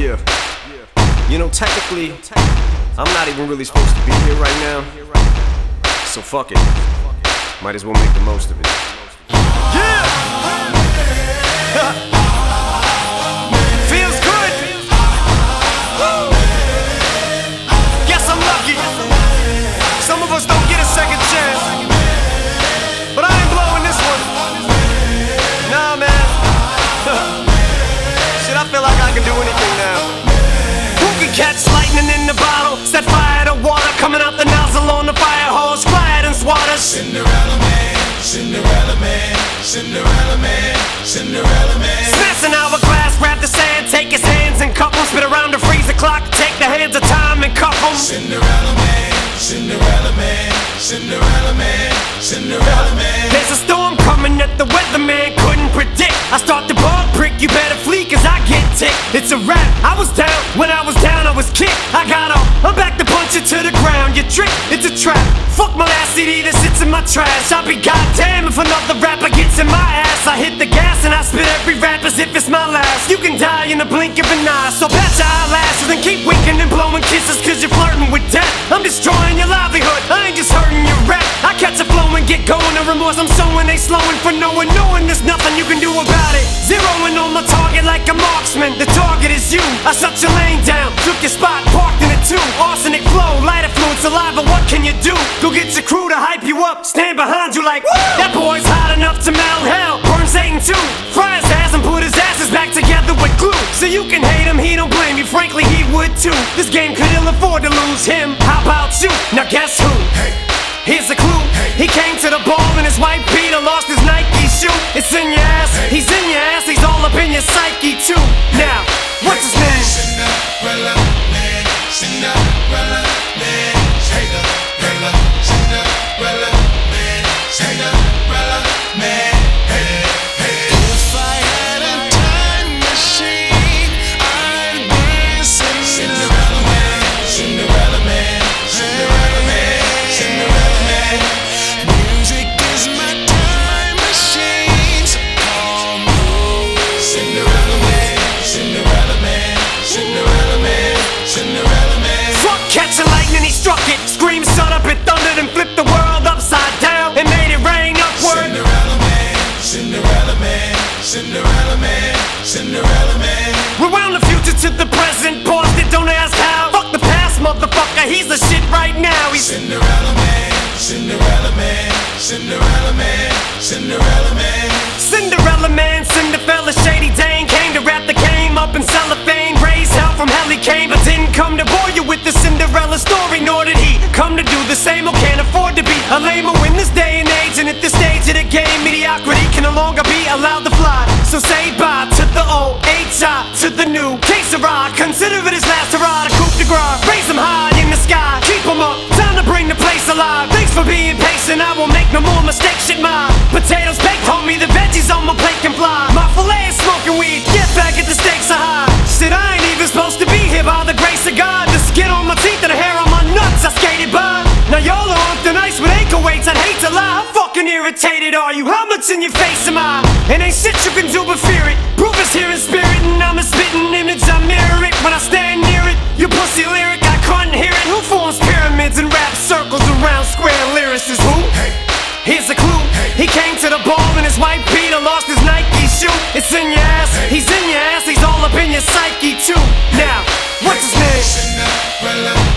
Yeah. You know, technically, I'm not even really supposed to be here right now. So fuck it. Might as well make the most of it. Yeah! Feels good! Woo! Guess I'm lucky. Some of us don't get a second chance. But I ain't blowing this one. Nah, man. Shit, I feel like I can do anything now. Who can catch lightning in the bottle? Set fire to water coming out the nozzle on the fire hose. Quiet and swatter. Cinderella man, Cinderella man, Cinderella man, Cinderella man. Smash an hourglass, grab the sand, take his hands and cup them. Spit around the freezer clock, take the hands of time and cuff them. Cinderella man, Cinderella man, Cinderella man, Cinderella man. There's a storm coming that the weatherman couldn't predict. I start the ball prick, you better flee cause I get ticked. It's a rap, I was down, when I was down I was kicked. I got up, I'm back to punch it to the ground. You trick, it's a trap. Fuck my last CD that sits in my trash. I'll be goddamn if another rapper gets in my ass. I hit the gas and I spit every rap as if it's my last. You can die in the blink of an eye, so pat your eyelashes and keep winking and blowing kisses cause you're flirting with death. I'm destroying your livelihood, I ain't just hurting your rap. I catch a flow and get going, the remorse I'm sowing, they slowing for knowing there's nothing you can do about it. Zeroing on my target like a marksman, the target is you. I shut your lane down, took your spot, parked in it too. Arsenic flow, light affluent saliva, what can you do? Go get your crew to hype you up, stand behind you like, woo! That boy's hot enough to melt hell, burn Satan too. Fry his ass and put his asses back together with glue. So you can hate him, he don't blame you, frankly he would too. This game could ill afford to lose him, how about you? Now guess who? Hey. Here's a clue, he came to the ball in his white Peter, lost his Nike shoe. It's in your ass, he's in your ass, he's all up in your psyche too. Now, what's his name? Cinderella man, Cinderella man, Cinderella, Cinderella man, Cinderella man. Hey, hey. If I had a time machine, I'd be Cinderella man, Cinderella man, Cinderella man, Cinderella man. Music is my time machine, so call me Cinderella man, Cinderella man, Cinderella man, Cinderella man. Fuck catching lightning, he struck it. Scream, shut up, it thundered and flipped the world upside down and made it rain upward. Cinderella man, Cinderella man, Cinderella man, Cinderella man. Rewound the future to the present, paused it, don't ask how. Fuck the past, motherfucker, he's the shit right now. He's Cinderella man, Cinderella man, Cinderella man, Cinderella man. Cinderella man, Cinderella, shady Dane. Came to rap the game up in cellophane. Raised hell from hell he came, but didn't come to bore you with the Cinderella story. Nor did he come to do the same or can't afford to be a lamer in this day and age. And at this stage of the game, mediocrity can no longer be allowed to fly. So say bye to the old H.I. to the new K-Sarah. Consider it his last hurrah to coup de grace. Raise him high in the sky, keep him up, time to bring the place alive. Thanks for being patient, I won't make no more mistakes. Shit, my potatoes baked, homie, the veggies on my plate can fly. My filet is smoking weed, get back at the stakes are high. Shit, I ain't even supposed to be here by the grace of God. The skin on my teeth and the hair on my nuts, I skated by. Now y'all are on thin ice with ankle weights, I'd hate to lie. How fucking irritated are you? How much in your face am I? And ain't shit you can do but fear it. Proof is here in spirit and I'm a spitting image, I mirror it when I stand near it. You pussy lyric, I couldn't hear it. Who forms pyramids and rap circles around square lyricists? Who? Hey. Here's a clue, he came to the ball in his white Peter, lost his Nike shoe. It's in your ass, he's in your ass, he's all up in your psyche too. Now, what's his name? Cinderella